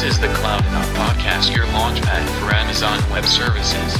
This is the Cloudonaut Podcast, your launchpad for Amazon Web Services.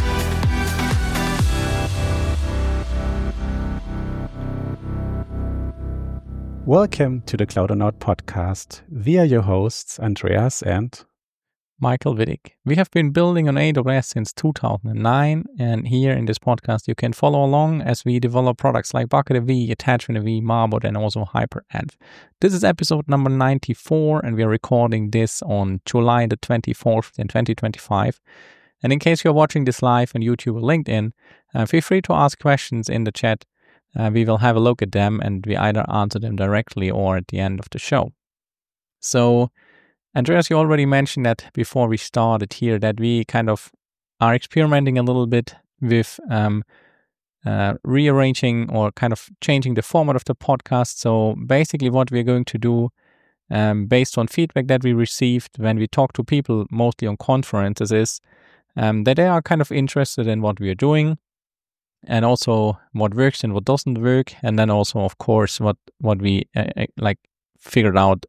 Welcome to the Cloudonaut Podcast. We are your hosts, Andreas and Michael Wittig. We have been building on AWS since 2009, and here in this podcast you can follow along as we develop products like BucketAV, AttachmentAV, Marbot, and also HyperEnv. This is episode number 94, and we are recording this on July the 24th in 2025. And in case you're watching this live on YouTube or LinkedIn, feel free to ask questions in the chat. We will have a look at them, and we either answer them directly or at the end of the show. So, Andreas, you already mentioned that before we started here, that we kind of are experimenting a little bit with rearranging or kind of changing the format of the podcast. So basically what we're going to do, based on feedback that we received when we talk to people, mostly on conferences, is that they are kind of interested in what we are doing and also what works and what doesn't work. And then also, of course, what we figured out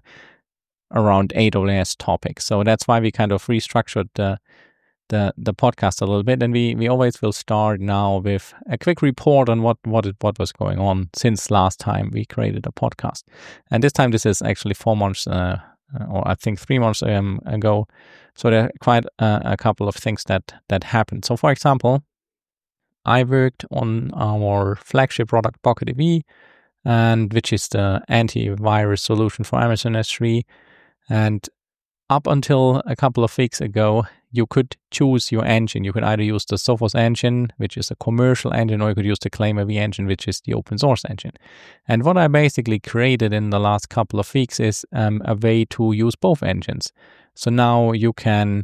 around AWS topics. So that's why we kind of restructured the podcast a little bit, and we always will start now with a quick report on what was going on since last time we created a podcast. And this time this is actually 4 months or I think 3 months ago. So there are quite a couple of things that happened. So for example, I worked on our flagship product BucketAV, and which is the antivirus solution for Amazon S3. And up until a couple of weeks ago, you could choose your engine. You could either use the Sophos engine, which is a commercial engine, or you could use the ClaimAV engine, which is the open source engine. And what I basically created in the last couple of weeks is a way to use both engines. So now you can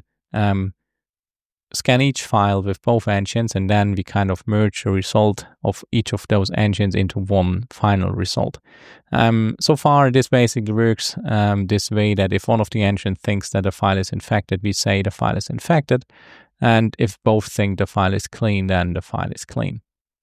scan each file with both engines, and then we kind of merge the result of each of those engines into one final result. So far, this basically works this way, that if one of the engines thinks that the file is infected, we say the file is infected. And if both think the file is clean, then the file is clean.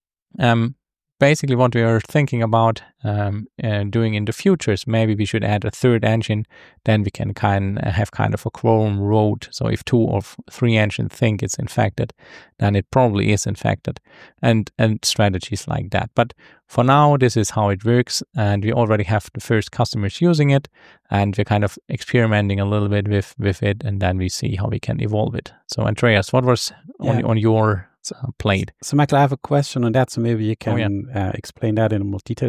Basically, what we are thinking about doing in the future is maybe we should add a third engine. Then we can have kind of a quorum road. So if 2 or 3 engines think it's infected, then it probably is infected, and strategies like that. But for now, this is how it works, and we already have the first customers using it, and we're kind of experimenting a little bit with it, and then we see how we can evolve it. So Andreas, what was on your plate? So Michael, I have a question on that, so maybe you can explain that in more detail.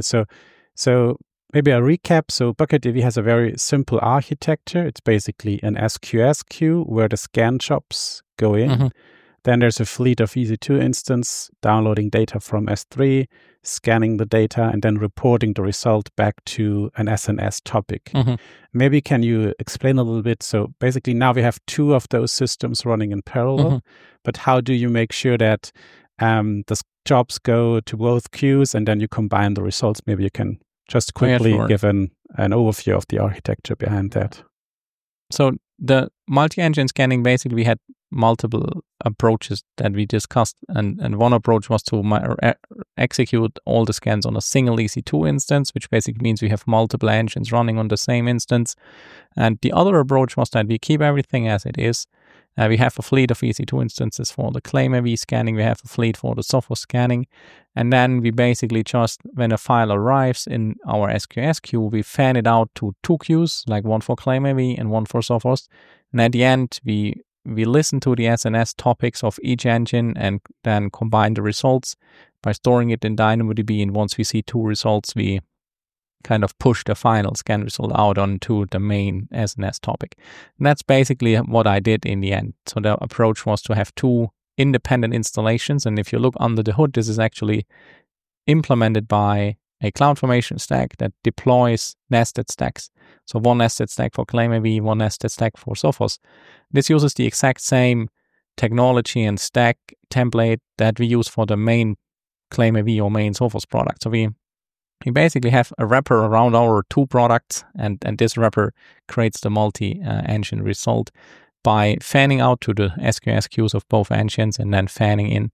So maybe a recap. So BucketAV has a very simple architecture. It's basically an SQS queue where the scan jobs go in. Mm-hmm. Then there's a fleet of EC2 instance downloading data from S3, scanning the data, and then reporting the result back to an SNS topic. Mm-hmm. Maybe can you explain a little bit? So basically now we have 2 of those systems running in parallel, mm-hmm. but how do you make sure that the jobs go to both queues and then you combine the results? Maybe you can just quickly give an overview of the architecture behind that. So the multi-engine scanning, basically we had multiple approaches that we discussed, and one approach was to execute all the scans on a single EC2 instance, which basically means we have multiple engines running on the same instance. And the other approach was that we keep everything as it is. We have a fleet of EC2 instances for the ClaimAV scanning, we have a fleet for the Sophos scanning, and then we basically just, when a file arrives in our SQS queue, we fan it out to 2 queues, like one for ClaimAV and one for Sophos. And at the end, we listen to the SNS topics of each engine and then combine the results by storing it in DynamoDB. And once we see 2 results, we kind of push the final scan result out onto the main SNS topic. And that's basically what I did in the end. So the approach was to have 2 independent installations. And if you look under the hood, this is actually implemented by a CloudFormation stack that deploys nested stacks. So one nested stack for ClaimAV, one nested stack for Sophos. This uses the exact same technology and stack template that we use for the main ClaimAV or main Sophos product. So we basically have a wrapper around our 2 products, and this wrapper creates the multi-engine result by fanning out to the SQS queues of both engines and then fanning in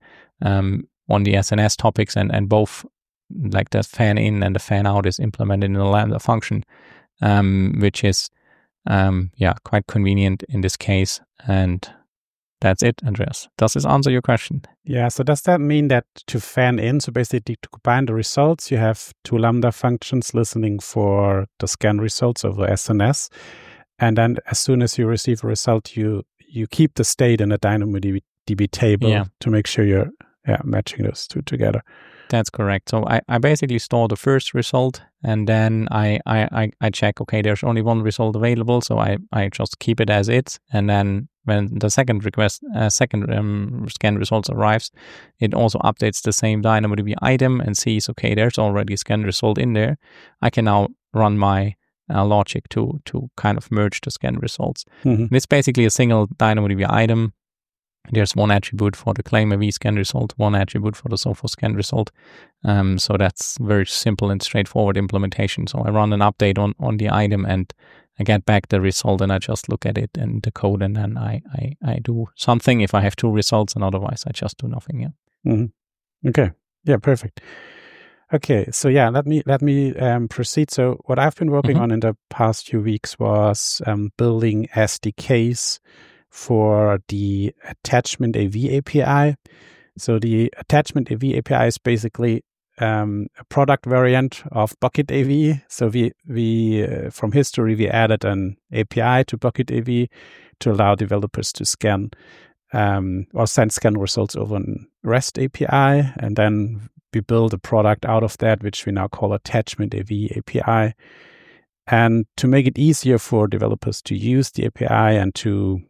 on the SNS topics, and both, like the fan in and the fan out, is implemented in a Lambda function, which is quite convenient in this case. And that's it, Andreas. Does this answer your question? Yeah, so does that mean that to fan in, so basically to combine the results, you have two Lambda functions listening for the scan results over SNS, and then as soon as you receive a result, you keep the state in a DynamoDB table to make sure you're matching those two together. That's correct. So I basically store the first result, and then I check, okay, there's only one result available, so I just keep it as is. And then when the second scan results arrives, it also updates the same DynamoDB item and sees, okay, there's already a scan result in there. I can now run my logic to kind of merge the scan results. Mm-hmm. It's basically a single DynamoDB item. There's one attribute for the ClaimAV scan result, one attribute for the Sophos scan result. So that's very simple and straightforward implementation. So I run an update on the item and I get back the result, and I just look at it and the code, and then I do something if I have two results, and otherwise I just do nothing. Yeah. Mm-hmm. Okay. Yeah. Perfect. Okay. So let me proceed. So what I've been working on in the past few weeks was building SDKs for the Attachment AV API. So the Attachment AV API is basically a product variant of Bucket AV. So we from history, we added an API to Bucket AV to allow developers to scan or send scan results over an REST API. And then we build a product out of that, which we now call Attachment AV API. And to make it easier for developers to use the API and to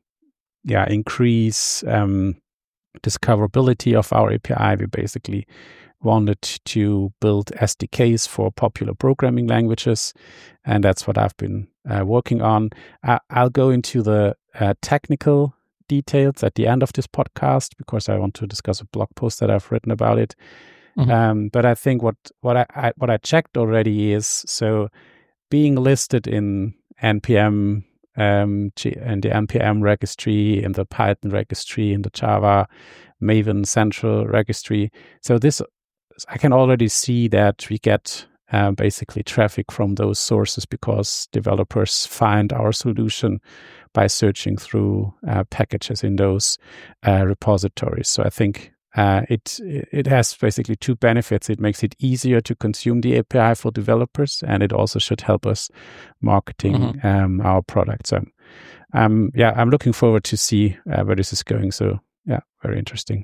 increase discoverability of our API, we basically wanted to build SDKs for popular programming languages, and that's what I've been working on. I'll go into the technical details at the end of this podcast because I want to discuss a blog post that I've written about it. Mm-hmm. But I think what I checked already is, so being listed in NPM and the NPM registry, in the Python registry, in the Java Maven Central registry. So this, I can already see that we get basically traffic from those sources because developers find our solution by searching through packages in those repositories. So I think it has basically two benefits. It makes it easier to consume the API for developers, and it also should help us marketing our product. So I'm looking forward to see where this is going. So very interesting.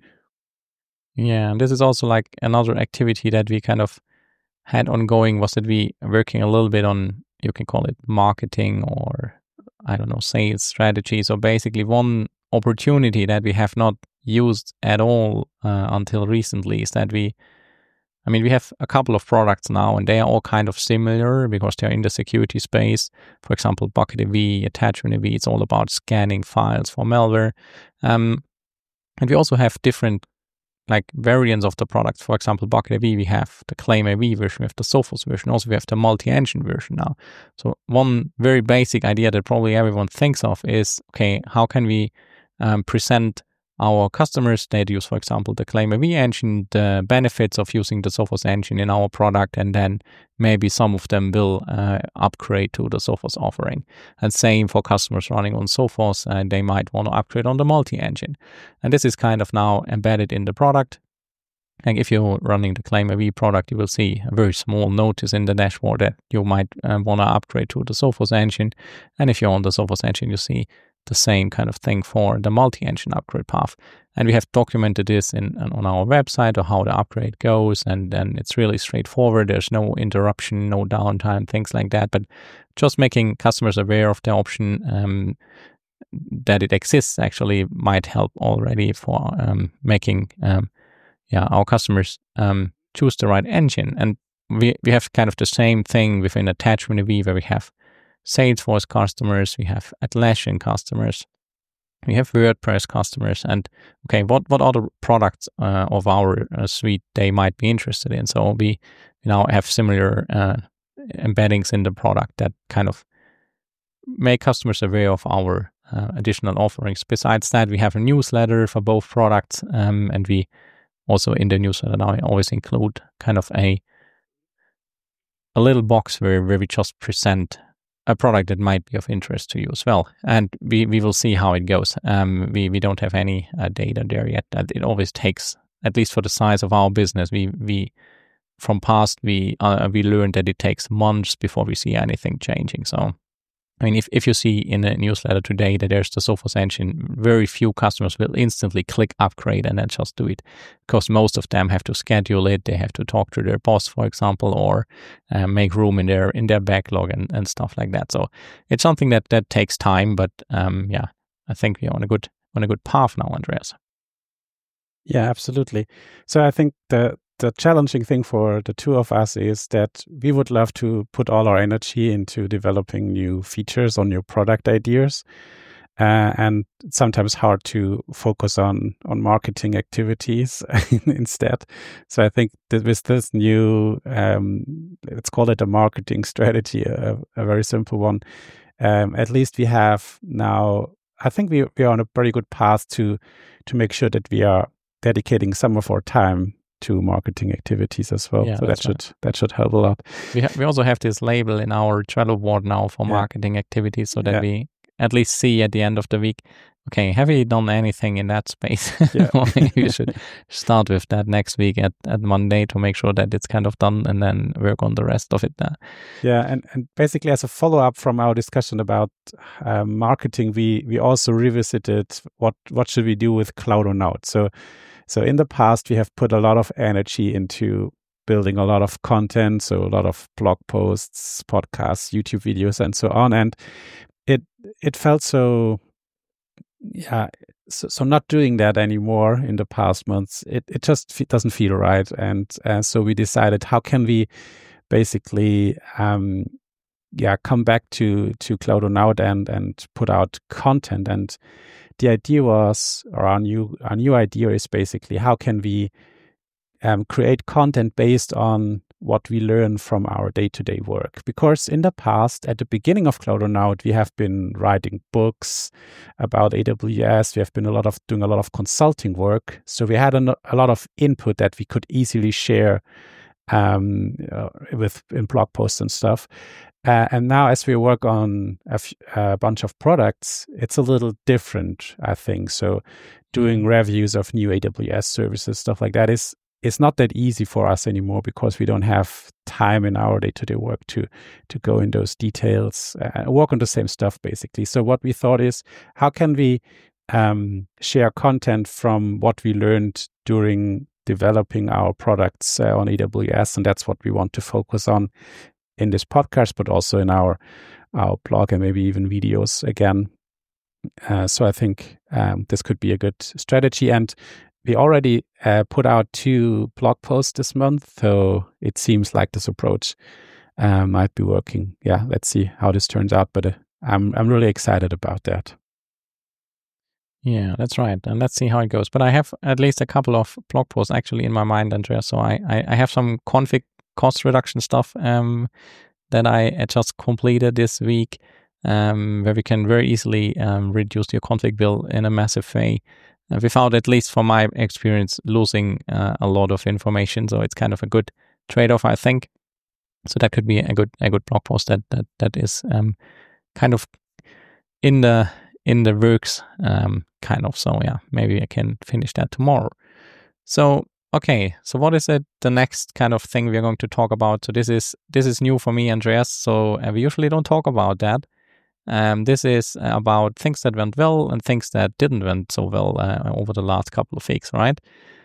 Yeah, and this is also like another activity that we kind of had ongoing, was that we working a little bit on, you can call it marketing or, I don't know, sales strategy. So basically one opportunity that we have not used at all until recently is that we have a couple of products now, and they are all kind of similar because they're in the security space. For example, Bucket AV, Attachment AV, it's all about scanning files for malware. And we also have different like variants of the products. For example, Bucket AV, we have the ClaimAV version, we have the Sophos version, also we have the multi-engine version now. So one very basic idea that probably everyone thinks of is, okay, how can we present our customers that use, for example, the ClaimAV engine, the benefits of using the Sophos engine in our product, and then maybe some of them will upgrade to the Sophos offering. And same for customers running on Sophos, they might want to upgrade on the multi-engine. And this is kind of now embedded in the product. Like if you're running the ClaimAV product, you will see a very small notice in the dashboard that you might want to upgrade to the Sophos engine. And if you're on the Sophos engine, you see the same kind of thing for the multi-engine upgrade path. And we have documented this on our website, or how the upgrade goes, and then it's really straightforward. There's no interruption, no downtime, things like that. But just making customers aware of the option that it exists actually might help already for making our customers choose the right engine. And we have kind of the same thing within Attachment AV, where we have Salesforce customers, we have Atlassian customers, we have WordPress customers, and okay, what other products of our suite they might be interested in. So we now have similar embeddings in the product that kind of make customers aware of our additional offerings. Besides that, we have a newsletter for both products, and we also in the newsletter now I always include kind of a little box where we just present a product that might be of interest to you as well. And we will see how it goes. We don't have any data there yet. It always takes, at least for the size of our business, we from past we learned that it takes months before we see anything changing. So I mean, if you see in the newsletter today that there's the Sophos engine, very few customers will instantly click upgrade and then just do it, because most of them have to schedule it. They have to talk to their boss, for example, or make room in their backlog and stuff like that. So it's something that takes time, but I think we're on a good path now, Andreas. Yeah, absolutely. So I think the challenging thing for the two of us is that we would love to put all our energy into developing new features or new product ideas. And it's sometimes hard to focus on marketing activities instead. So I think that with this new, let's call it a marketing strategy, a very simple one, at least we have now, I think we are on a pretty good path to make sure that we are dedicating some of our time to marketing activities as well. Yeah, so that should help a lot. We also have this label in our Trello board now for marketing activities, so that we at least see at the end of the week, okay, have you done anything in that space? Yeah. You should start with that next week at Monday to make sure that it's kind of done, and then work on the rest of it. Yeah, and basically as a follow-up from our discussion about marketing, we also revisited what should we do with Cloudonaut. So in the past, we have put a lot of energy into building a lot of content, so a lot of blog posts, podcasts, YouTube videos, and so on. And it felt so not doing that anymore in the past months. It just doesn't feel right. And so we decided, how can we basically come back to Cloudonaut and put out content. And the idea was, or our new idea is basically, how can we create content based on what we learn from our day-to-day work? Because in the past, at the beginning of Cloudonaut, we have been writing books about AWS. We have been doing a lot of consulting work. So we had a lot of input that we could easily share in blog posts and stuff. And now, as we work on a bunch of products, it's a little different, I think. So doing reviews of new AWS services, stuff like that, is not that easy for us anymore, because we don't have time in our day-to-day work to go in those details, work on the same stuff, basically. So what we thought is, how can we share content from what we learned during developing our products on AWS? And that's what we want to focus on in this podcast, but also in our blog, and maybe even videos again. So I think this could be a good strategy. And we already put out 2 blog posts this month, so it seems like this approach might be working. Yeah, let's see how this turns out. But I'm really excited about that. Yeah, that's right. And let's see how it goes. But I have at least a couple of blog posts actually in my mind, Andreas. So I have some config cost reduction stuff that I just completed this week, where we can very easily reduce your config bill in a massive way, without, at least from my experience, losing a lot of information. So it's kind of a good trade-off, I think. So that could be a good blog post that is kind of in the works, kind of. So yeah, maybe I can finish that tomorrow. So okay, so what is it? The next kind of thing we are going to talk about. So this is new for me, Andreas. So we usually don't talk about that. This is about things that went well and things that didn't went so well over the last couple of weeks, right?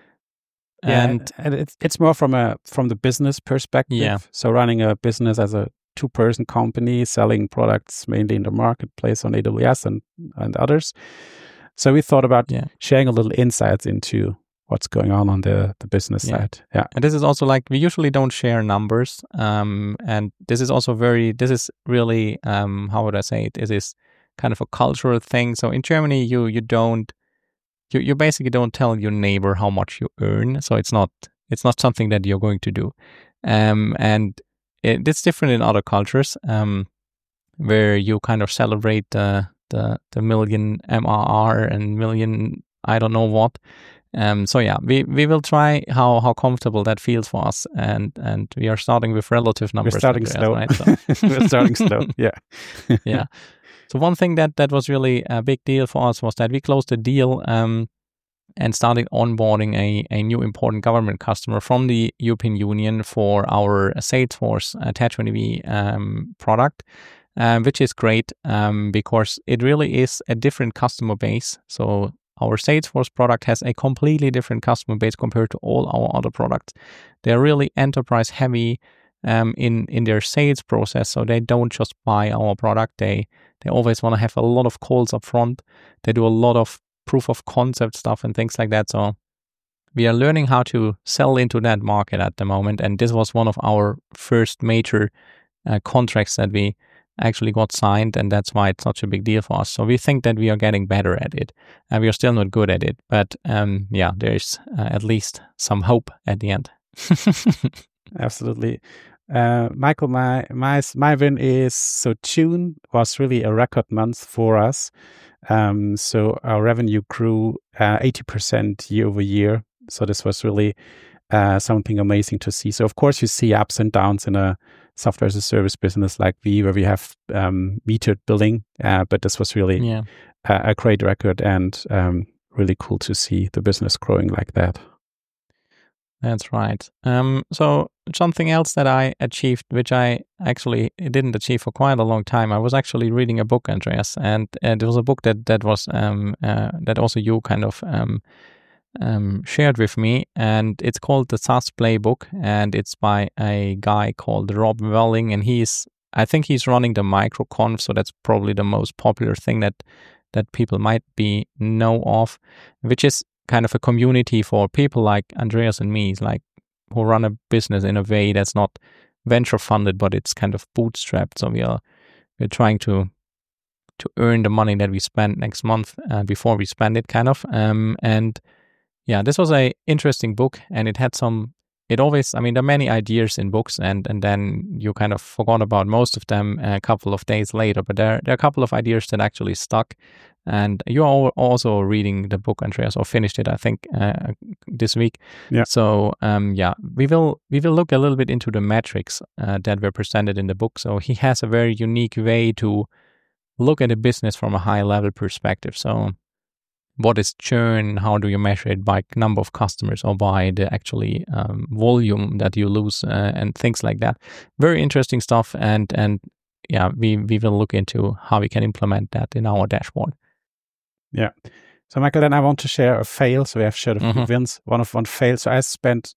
And it's more from the business perspective. Yeah. So running a business as a 2-person company, selling products mainly in the marketplace on AWS and others. So we thought about sharing a little insights into what's going on the business side. Yeah. And this is also, like, we usually don't share numbers. And this is also this is really, how would I say it? It is kind of a cultural thing. So in Germany, you basically don't tell your neighbor how much you earn. So it's not something that you're going to do. And it's different in other cultures, where you kind of celebrate the million MRR and million, I don't know what. So yeah, we will try how comfortable that feels for us, and we are starting with relative numbers. We're starting slow, right? So. We're starting slow. Yeah, yeah. So one thing that was really a big deal for us was that we closed a deal and started onboarding a new important government customer from the European Union for our Salesforce Attach20V product, which is great because it really is a different customer base. So our Salesforce product has a completely different customer base compared to all our other products. They're really enterprise heavy in their sales process, so they don't just buy our product. They always want to have a lot of calls up front. They do a lot of proof of concept stuff and things like that. So we are learning how to sell into that market at the moment. And this was one of our first major contracts that we actually got signed. And that's why it's such a big deal for us. So we think that we are getting better at it. And we are still not good at it. But yeah, there's at least some hope at the end. Absolutely. Michael, my win is, so June was really a record month for us. So our revenue grew 80% year over year. So this was really something amazing to see. So of course you see ups and downs in a software as a service business like we, where we have metered billing, but this was really a great record and really cool to see the business growing like that. That's right. So something else that I achieved, which I actually didn't achieve for quite a long time, I was actually reading a book, Andreas, and it was a book that was that also you kind of shared with me, and it's called The SaaS Playbook, and it's by a guy called Rob Welling, and I think he's running the MicroConf, so that's probably the most popular thing that people might know of, which is kind of a community for people like Andreas and me, like who run a business in a way that's not venture funded, but it's kind of bootstrapped. So we're trying to earn the money that we spend next month before we spend it, kind of. And yeah, this was a interesting book, and it had there are many ideas in books, and then you kind of forgot about most of them a couple of days later, but there are a couple of ideas that actually stuck. And you are also reading the book, Andreas, or finished it, I think, this week. Yeah. So we will look a little bit into the metrics that were presented in the book. So he has a very unique way to look at a business from a high level perspective. So what is churn? How do you measure it by number of customers or by the actually volume that you lose and things like that? Very interesting stuff. And yeah, we will look into how we can implement that in our dashboard. Yeah. So Michael, then I want to share a fail. So we have shared a few wins. One fail. So I spent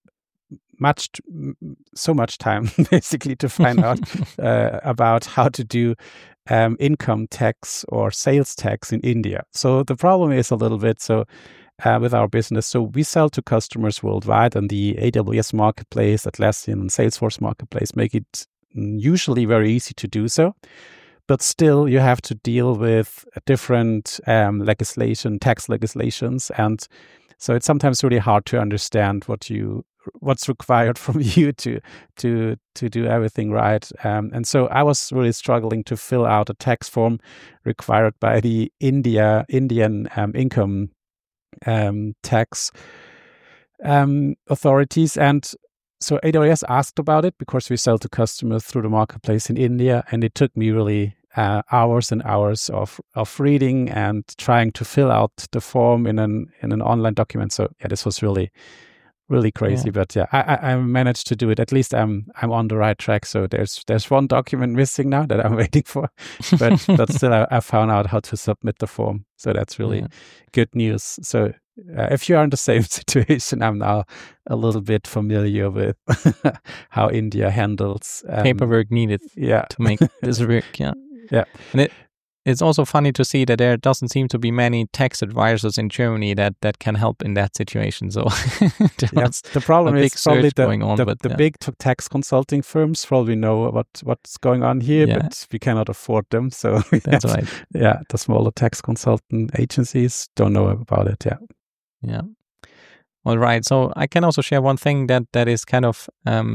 so much time basically to find out about how to do income tax or sales tax in India. So the problem is a little bit with our business. So we sell to customers worldwide, and the AWS marketplace, Atlassian, and Salesforce marketplace make it usually very easy to do so. But still, you have to deal with different tax legislations, and so it's sometimes really hard to understand what's required from you to do everything right. And so I was really struggling to fill out a tax form required by the Indian income tax authorities. And so AWS asked about it because we sell to customers through the marketplace in India, and it took me really hours and hours of reading and trying to fill out the form in an online document. So yeah, this was really crazy. Yeah. But yeah, I managed to do it. At least I'm on the right track. So there's one document missing now that I'm waiting for, but still I found out how to submit the form. So that's really good news. So if you are in the same situation, I'm now a little bit familiar with how India handles paperwork needed to make this work. Yeah. And it's also funny to see that there doesn't seem to be many tax advisors in Germany that can help in that situation. So the problem is probably the big tax consulting firms probably know what's going on here, but we cannot afford them. So that's right. Yeah, the smaller tax consultant agencies don't know about it. Yeah. All right. So I can also share one thing that is kind of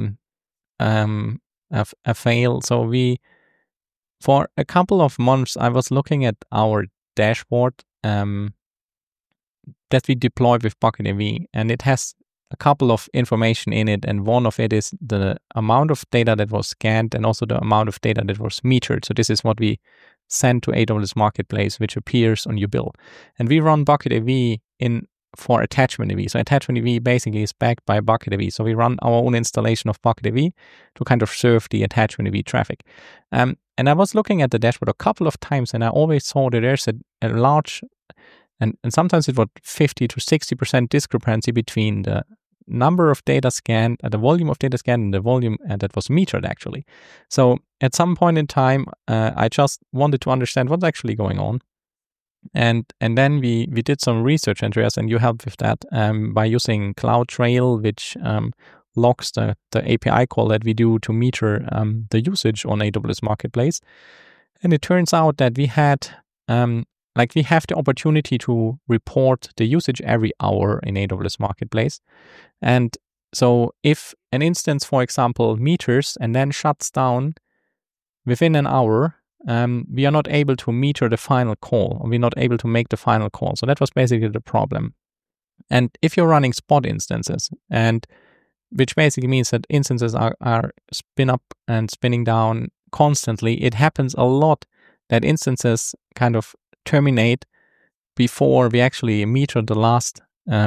a fail. So for a couple of months, I was looking at our dashboard that we deploy with BucketAV, and it has a couple of information in it, and one of it is the amount of data that was scanned and also the amount of data that was metered. So this is what we send to AWS Marketplace, which appears on your bill. And we run BucketAV for Attachment AV. So Attachment AV basically is backed by BucketAV. So we run our own installation of BucketAV to kind of serve the Attachment AV traffic. And I was looking at the dashboard a couple of times, and I always saw that there's a large, and sometimes it was 50 to 60% discrepancy between the number of data scanned, the volume of data scanned, and the volume that was metered actually. So at some point in time, I just wanted to understand what's actually going on. And then we did some research, Andreas, and you helped with that by using CloudTrail, which logs the API call that we do to meter the usage on AWS Marketplace. And it turns out that we had we have the opportunity to report the usage every hour in AWS Marketplace. And so if an instance, for example, meters and then shuts down within an hour, we are not able to meter the final call, or we're not able to make the final call. So that was basically the problem. And if you're running spot instances, and which basically means that instances are spin up and spinning down constantly, it happens a lot that instances kind of terminate before we actually meter the last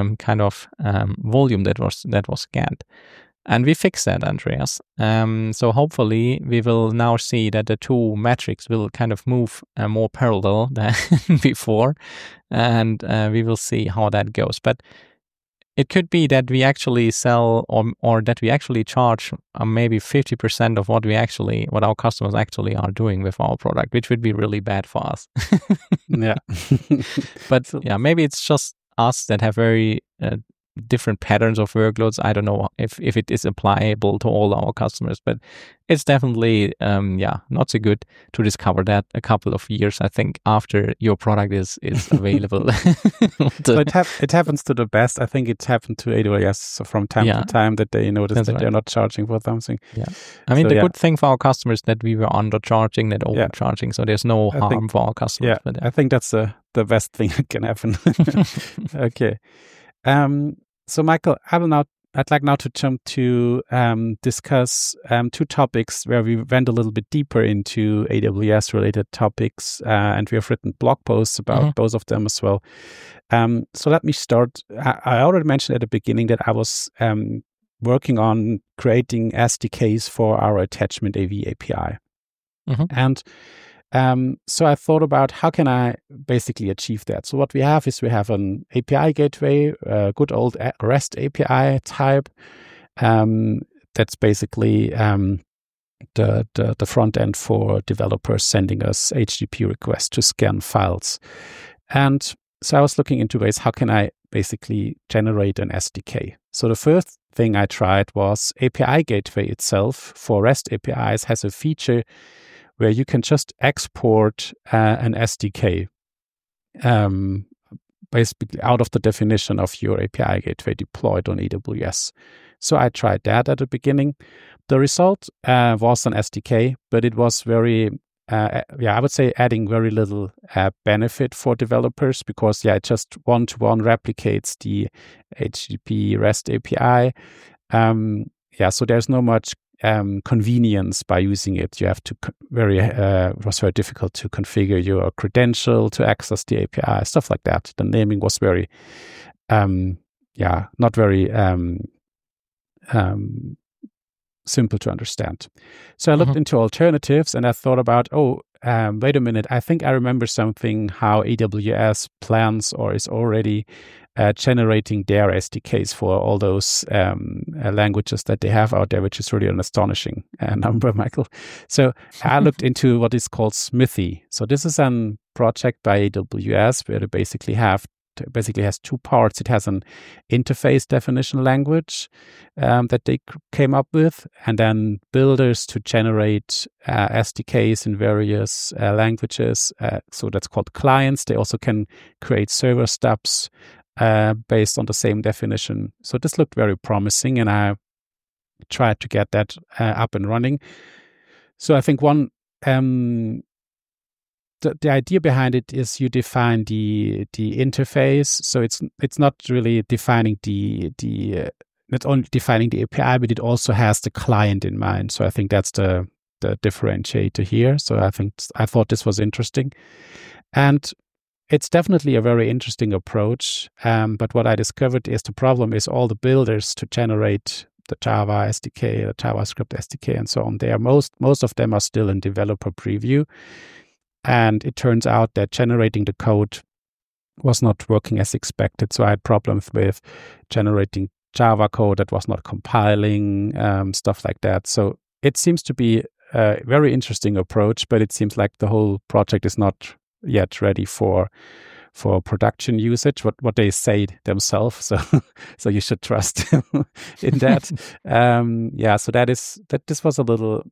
volume that was scanned. And we fixed that, Andreas. So hopefully we will now see that the two metrics will kind of move more parallel than before, and we will see how that goes. But it could be that we actually sell or that we actually charge maybe 50% of what our customers actually are doing with our product, which would be really bad for us. Yeah. But yeah, maybe it's just us that have very different patterns of workloads. I don't know if it is applicable to all our customers, but it's definitely not so good to discover that a couple of years, I think, after your product is available. So it happens to the best. I think it happened to AWS from time to time that they noticed that they're not charging for something. Yeah, I mean, the good thing for our customers is that we were undercharging, that overcharging, so there's no harm for our customers. Yeah, I think that's the best thing that can happen. Okay. So Michael, I'd like now to jump to discuss two topics where we went a little bit deeper into AWS related topics, and we have written blog posts about both of them as well. So let me start. I already mentioned at the beginning that I was working on creating SDKs for our Attachment AV API. And so I thought about how can I basically achieve that. So what we have is we have an API gateway, a good old REST API type. That's basically the front end for developers sending us HTTP requests to scan files. And so I was looking into ways, how can I basically generate an SDK? So the first thing I tried was API gateway itself for REST APIs has a feature where you can just export an SDK basically out of the definition of your API gateway deployed on AWS. So I tried that at the beginning. The result was an SDK, but it was very, I would say adding very little benefit for developers because, it just one-to-one replicates the HTTP REST API. So there's no much convenience by using it. You have to it was very difficult to configure your credential to access the API, stuff like that. The naming was very, not very simple to understand. So I looked into alternatives and I thought about, wait a minute, I think I remember something how AWS plans or is already generating their SDKs for all those languages that they have out there, which is really an astonishing number, Michael. So I looked into what is called Smithy. So this is a project by AWS where they basically has two parts. It has an interface definition language that they came up with, and then builders to generate SDKs in various languages. So that's called clients. They also can create server stubs based on the same definition. So this looked very promising, and I tried to get that up and running. So I think one the idea behind it is you define the interface. So it's not really defining not only defining the API, but it also has the client in mind. So I think that's the differentiator here. So I thought this was interesting, and it's definitely a very interesting approach. But what I discovered is the problem is all the builders to generate the Java SDK, the JavaScript SDK, and so on. Most of them are still in developer preview. And it turns out that generating the code was not working as expected. So I had problems with generating Java code that was not compiling, stuff like that. So it seems to be a very interesting approach, but it seems like the whole project is not yet ready for production usage, what they say themselves. So you should trust in that. So this was a little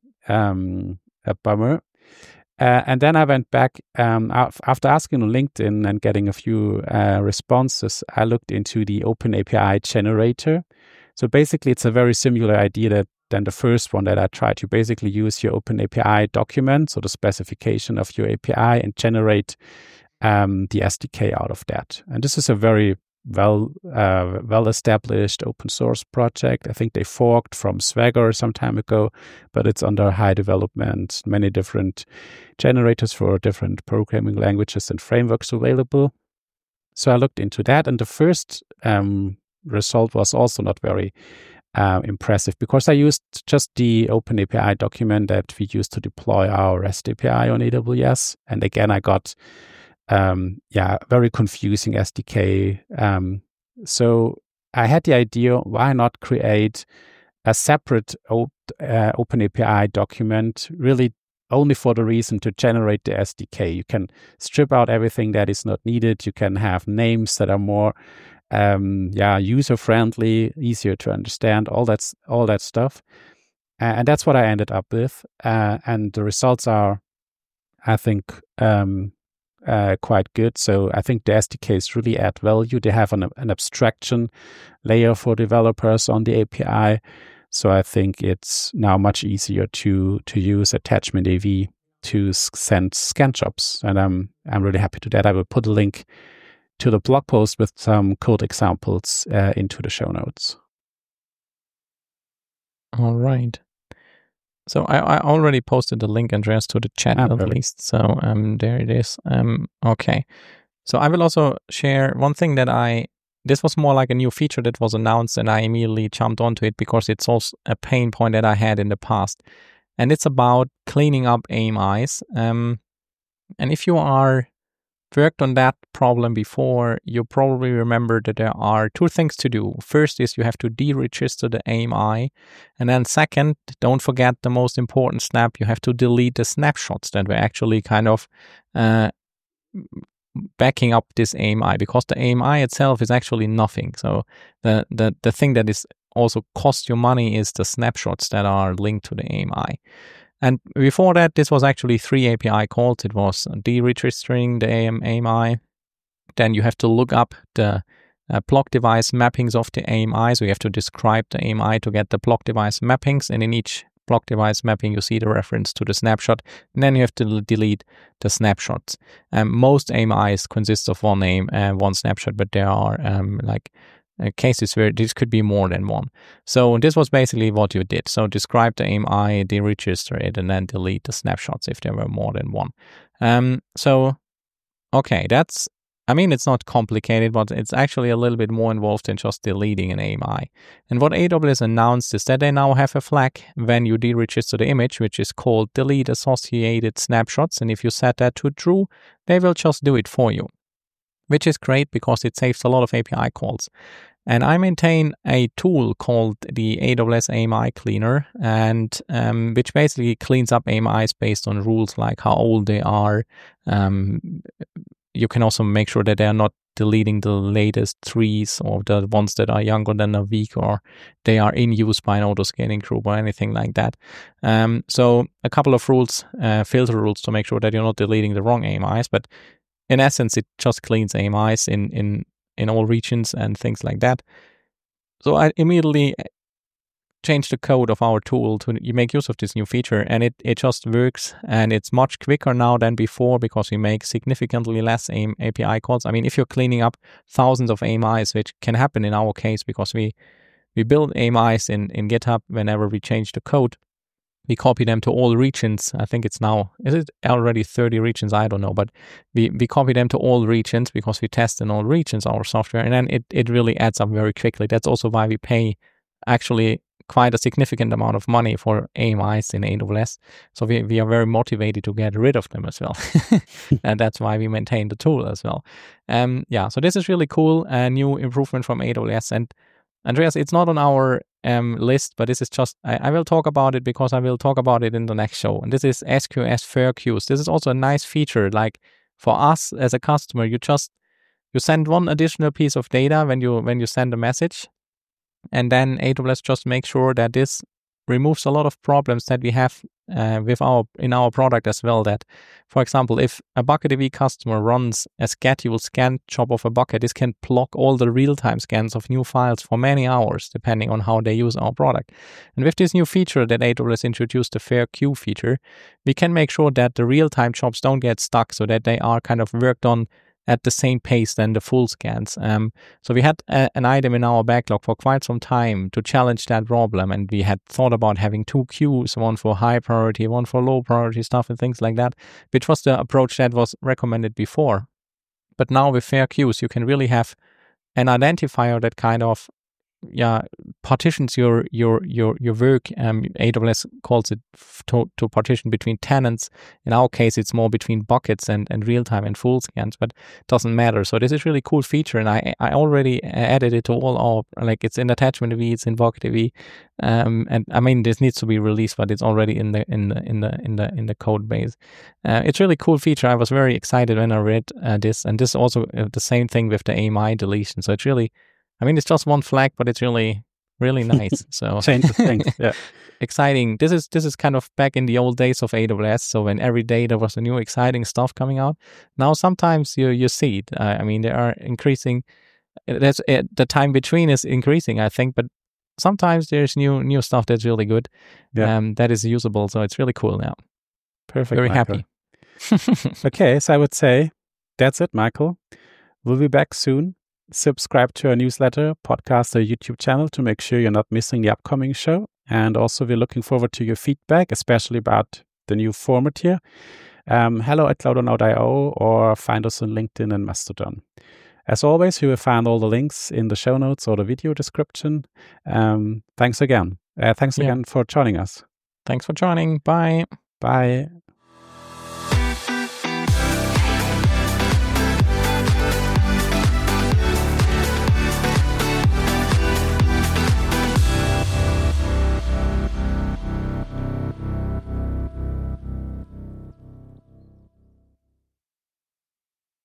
a bummer. And then I went back after asking on LinkedIn and getting a few responses. I looked into the OpenAPI generator. So basically, it's a very similar idea than the first one that I tried. You basically use your OpenAPI document, so the specification of your API, and generate the SDK out of that. And this is a very well-established open source project. I think they forked from Swagger some time ago, but it's under high development, many different generators for different programming languages and frameworks available. So I looked into that, and the first result was also not very impressive, because I used just the OpenAPI document that we used to deploy our REST API on AWS. And again, I got very confusing SDK. So I had the idea, why not create a separate OpenAPI document, really only for the reason to generate the SDK. You can strip out everything that is not needed. You can have names that are more user-friendly, easier to understand, all that stuff. And that's what I ended up with. And the results are, I think, quite good. So I think the SDKs really add value. They have an abstraction layer for developers on the API. So I think it's now much easier to use attachment AV to send scan jobs. And I'm really happy to that. I will put a link to the blog post with some code examples into the show notes. All right. So I already posted the link, Andreas, to the chat at least. So there it is. Okay. So I will also share one thing this was more like a new feature that was announced, and I immediately jumped onto it because it's also a pain point that I had in the past. And it's about cleaning up AMIs. And if you are worked on that problem before, you probably remember that there are two things to do. First is you have to deregister the AMI. And then second, don't forget the most important step, you have to delete the snapshots that were actually kind of backing up this AMI, because the AMI itself is actually nothing. So the thing that is also cost you money is the snapshots that are linked to the AMI. And before that, this was actually 3 API calls. It was deregistering the AMI. Then you have to look up the block device mappings of the AMI. So you have to describe the AMI to get the block device mappings. And in each block device mapping, you see the reference to the snapshot. And then you have to delete the snapshots. Most AMIs consist of one snapshot, but there are cases where this could be more than one. So this was basically what you did. So describe the AMI, deregister it, and then delete the snapshots if there were more than one. It's not complicated, but it's actually a little bit more involved than just deleting an AMI. And what AWS announced is that they now have a flag when you deregister the image, which is called delete associated snapshots. And if you set that to true, they will just do it for you, which is great because it saves a lot of API calls. And I maintain a tool called the AWS AMI Cleaner, and which basically cleans up AMIs based on rules like how old they are. You can also make sure that they are not deleting the latest trees or the ones that are younger than a week, or they are in use by an auto-scaling group or anything like that. So a couple of rules, filter rules to make sure that you're not deleting the wrong AMIs, but in essence, it just cleans AMIs in all regions and things like that. So I immediately change the code of our tool to make use of this new feature, and it just works, and it's much quicker now than before because we make significantly less AIM API calls. I mean, if you're cleaning up thousands of AMIs, which can happen in our case because we build AMIs in GitHub whenever we change the code. We copy them to all regions. I think it's now, is it already 30 regions? I don't know, but we copy them to all regions because we test in all regions our software, and then it really adds up very quickly. That's also why we pay actually quite a significant amount of money for AMIs in AWS. So we are very motivated to get rid of them as well. And that's why we maintain the tool as well. So this is really cool, a new improvement from AWS. And Andreas, it's not on our list, but this is just, I will talk about it because I will talk about it in the next show. And this is SQS Fair Queues. This is also a nice feature. Like for us as a customer, you send one additional piece of data when you send a message, and then AWS just makes sure that this removes a lot of problems that we have in our product as well. That, for example, if a BucketDB customer runs a scheduled scan job of a bucket, this can block all the real-time scans of new files for many hours, depending on how they use our product. And with this new feature that AWS introduced, the Fair Queue feature, we can make sure that the real-time jobs don't get stuck, so that they are kind of worked on at the same pace than the full scans. So we had an item in our backlog for quite some time to challenge that problem, and we had thought about having 2 queues, one for high priority, one for low priority stuff and things like that, which was the approach that was recommended before. But now with Fair Queues, you can really have an identifier that kind of partitions your work. AWS calls it to partition between tenants. In our case, it's more between buckets and real-time and full scans, but it doesn't matter. So this is really cool feature, and I already added it to all our, like, it's in attachment DB, it's in BucketDB, and I mean, this needs to be released, but it's already in the code base. It's really cool feature. I was very excited when I read this, and this is also the same thing with the AMI deletion. So it's really, I mean, it's just one flag, but it's really, really nice. So change the things. Yeah, exciting. This is kind of back in the old days of AWS. So when every day there was a new exciting stuff coming out. Now sometimes you see it. I mean, they are increasing. That's the time between is increasing, I think. But sometimes there's new stuff that's really good. That is usable. So it's really cool now. Perfect. Very Michael. happy. Okay, so I would say that's it, Michael. We'll be back soon. Subscribe to our newsletter, podcast, or YouTube channel to make sure you're not missing the upcoming show. And also, we're looking forward to your feedback, especially about the new format here. hello@cloudonaut.io, or find us on LinkedIn and Mastodon. As always, you will find all the links in the show notes or the video description. Thanks again. Thanks again for joining us. Thanks for joining. Bye. Bye.